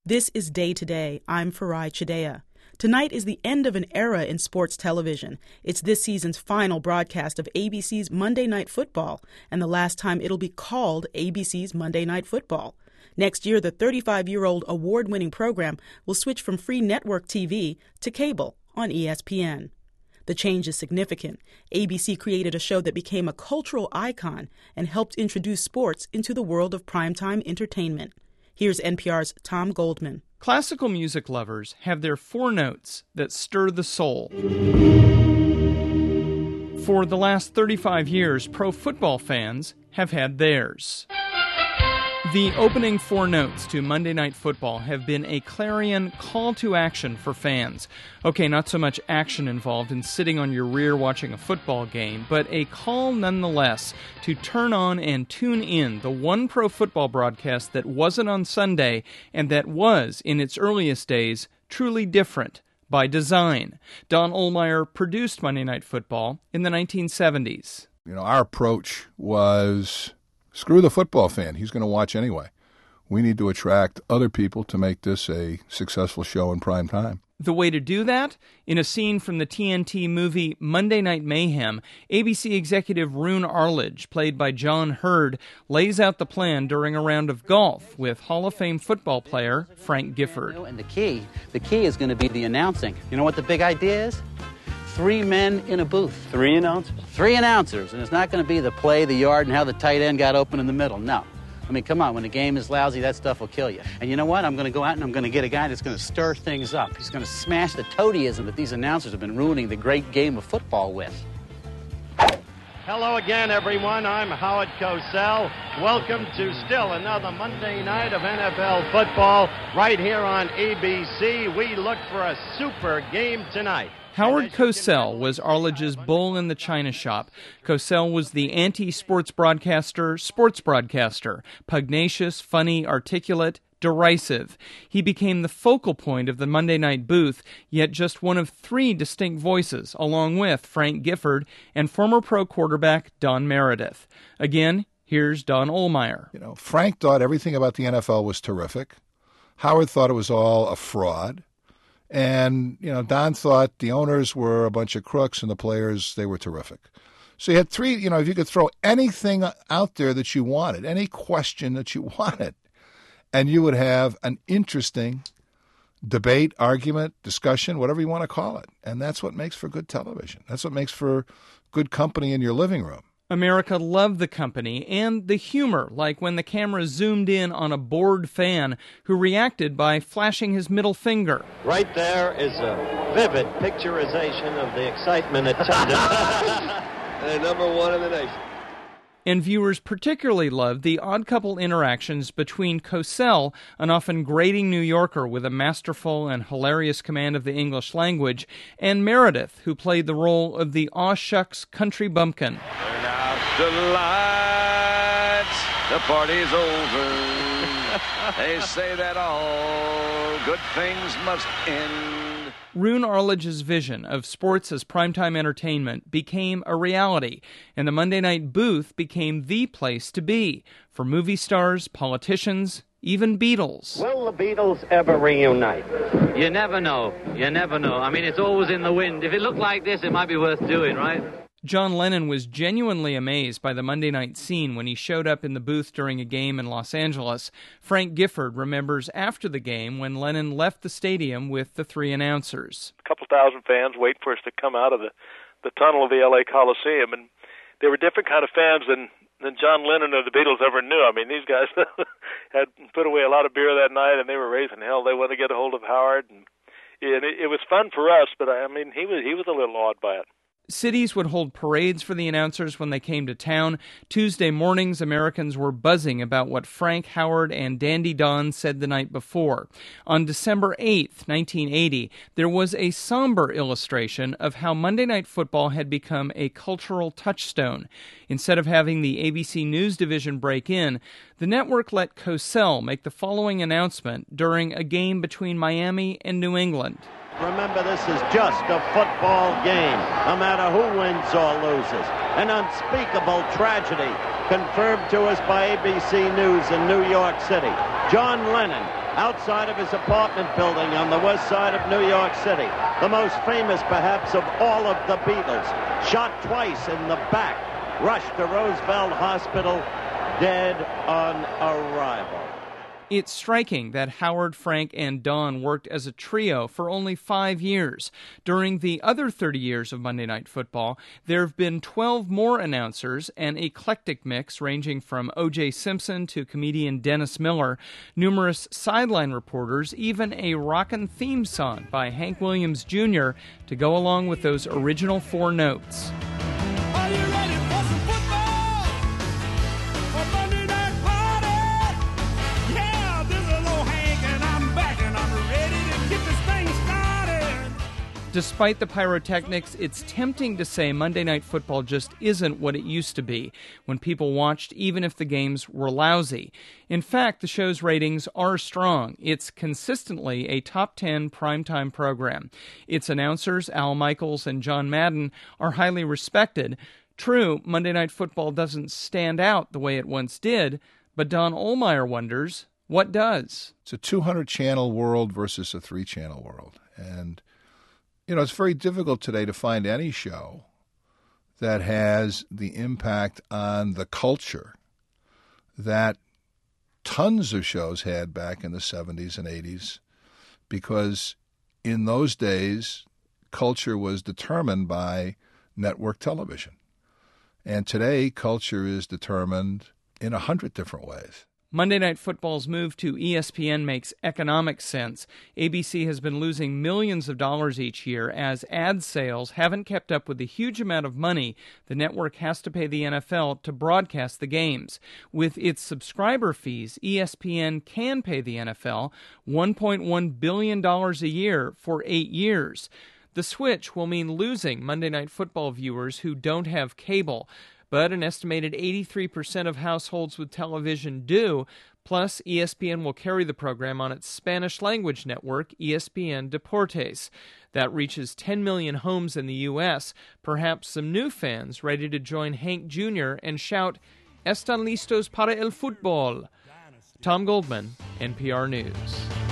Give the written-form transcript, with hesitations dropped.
This is Day to Day. I'm Farai Chideya. Tonight is the end of an era in sports television. It's this season's final broadcast of ABC's Monday Night Football, and the last time it'll be called ABC's Monday Night Football. Next year, the 35-year-old award-winning program will switch from free network TV to cable on ESPN. The change is significant. ABC created a show that became a cultural icon and helped introduce sports into the world of primetime entertainment. Here's NPR's Tom Goldman. Classical music lovers have their four notes that stir the soul. For the last 35 years, pro football fans have had theirs. The opening four notes to Monday Night Football have been a clarion call to action for fans. Okay, not so much action involved in sitting on your rear watching a football game, but a call nonetheless to turn on and tune in the one pro football broadcast that wasn't on Sunday and that was, in its earliest days, truly different by design. Don Ohlmeyer produced Monday Night Football in the 1970s. Our approach was, screw the football fan. He's going to watch anyway. We need to attract other people to make this a successful show in prime time. The way to do that? In a scene from the TNT movie Monday Night Mayhem, ABC executive Roone Arledge, played by John Hurd, lays out the plan during a round of golf with Hall of Fame football player Frank Gifford. And the key is going to be the announcing. You know what the big idea is? 3 men in a booth. 3 announcers? 3 announcers, and it's not going to be the play, the yard, and how the tight end got open in the middle. No. I mean, come on, when the game is lousy, that stuff will kill you. And you know what? I'm going to go out and I'm going to get a guy that's going to stir things up. He's going to smash the toadyism that these announcers have been ruining the great game of football with. Hello again, everyone. I'm Howard Cosell. Welcome to still another Monday night of NFL football right here on ABC. We look for a super game tonight. Howard Cosell was Arledge's bull in the china shop. Cosell was the anti-sports broadcaster, pugnacious, funny, articulate, derisive. He became the focal point of the Monday night booth, yet just one of 3 distinct voices, along with Frank Gifford and former pro quarterback Don Meredith. Again, here's Don Ohlmeyer. Frank thought everything about the NFL was terrific. Howard thought it was all a fraud. And, Don thought the owners were a bunch of crooks and the players, they were terrific. So you had 3, if you could throw anything out there that you wanted, any question that you wanted, and you would have an interesting debate, argument, discussion, whatever you want to call it. And that's what makes for good television. That's what makes for good company in your living room. America loved the company and the humor, like when the camera zoomed in on a bored fan who reacted by flashing his middle finger. Right there is a vivid picturization of the excitement at Tundra. And number 1 in the nation. And viewers particularly loved the odd couple interactions between Cosell, an often grating New Yorker with a masterful and hilarious command of the English language, and Meredith, who played the role of the aw shucks country bumpkin. Turn out the lights, the party's over. They say that all good things must end. Roone Arledge's vision of sports as primetime entertainment became a reality, and the Monday night booth became the place to be for movie stars, politicians, even Beatles. Will the Beatles ever reunite? You never know. You never know. I mean, it's always in the wind. If it looked like this, it might be worth doing, right? John Lennon was genuinely amazed by the Monday night scene when he showed up in the booth during a game in Los Angeles. Frank Gifford remembers after the game when Lennon left the stadium with the 3 announcers. A couple thousand fans waiting for us to come out of the tunnel of the L.A. Coliseum, and they were different kind of fans than John Lennon or the Beatles ever knew. I mean, these guys had put away a lot of beer that night, and they were raising hell. They wanted to get a hold of Howard, and it was fun for us, but I mean, he was a little awed by it. Cities would hold parades for the announcers when they came to town. Tuesday mornings, Americans were buzzing about what Frank, Howard, and Dandy Don said the night before. On December 8th, 1980, there was a somber illustration of how Monday Night Football had become a cultural touchstone. Instead of having the ABC News division break in, the network let Cosell make the following announcement during a game between Miami and New England. Remember, this is just a football game, no matter who wins or loses. An unspeakable tragedy confirmed to us by ABC News in New York City. John Lennon outside of his apartment building on the west side of New York City. The most famous, perhaps, of all of the Beatles. Shot twice in the back. Rushed to Roosevelt Hospital, dead on arrival. It's striking that Howard, Frank, and Don worked as a trio for only 5 years. During the other 30 years of Monday Night Football, there have been 12 more announcers, an eclectic mix ranging from O.J. Simpson to comedian Dennis Miller, numerous sideline reporters, even a rockin' theme song by Hank Williams Jr. to go along with those original 4 notes. Are you ready for some football? For Monday Night Party? Yeah, this is old Hank, and I'm back, and I'm ready to get this thing started. Despite the pyrotechnics, it's tempting to say Monday Night Football just isn't what it used to be, when people watched even if the games were lousy. In fact, the show's ratings are strong. It's consistently a top 10 primetime program. Its announcers, Al Michaels and John Madden, are highly respected. True, Monday Night Football doesn't stand out the way it once did, but Don Ohlmeyer wonders, what does? It's a 200-channel world versus a 3-channel world. And, it's very difficult today to find any show that has the impact on the culture that tons of shows had back in the 70s and 80s, because in those days, culture was determined by network television. And today, culture is determined in 100 different ways. Monday Night Football's move to ESPN makes economic sense. ABC has been losing millions of dollars each year as ad sales haven't kept up with the huge amount of money the network has to pay the NFL to broadcast the games. With its subscriber fees, ESPN can pay the NFL $1.1 billion a year for 8 years. The switch will mean losing Monday Night Football viewers who don't have cable, but an estimated 83% of households with television do. Plus, ESPN will carry the program on its Spanish-language network, ESPN Deportes. That reaches 10 million homes in the U.S., perhaps some new fans ready to join Hank Jr. and shout, "Están listos para el fútbol?" Tom Goldman, NPR News.